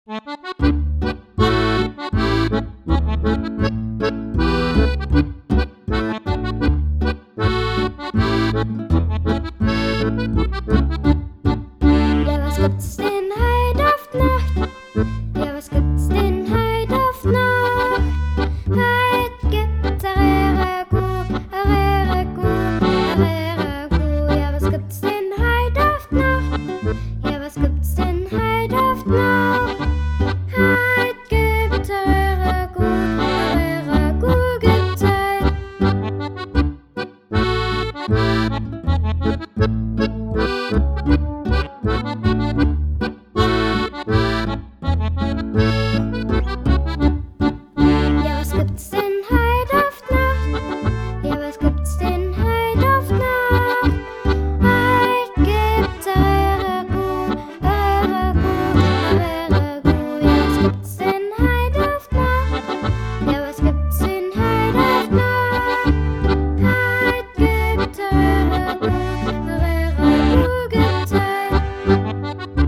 Ja, was gibt's denn heut auf Nacht? Ja, was gibt's denn heut auf Nacht? Heut gibt's a Rere-Gu, a Rere-Gu, a Rere-Gu. Ja, was gibt's denn heut auf Nacht? Ja, was gibt's denn heut auf Nacht? Heut gibt's a Rere-Gu, gibt's heut. Ja, was gibt's denn heut auf Nacht? Ja, was gibt's denn heut auf Nacht? Heut gibt's a Rere-Gu, a Rere-Gu. Ja, was gibt's denn heut auf Nacht? Ja, was gibt's denn heut auf Nacht? Heut gibt's a Rere-Gu, gibt's heut.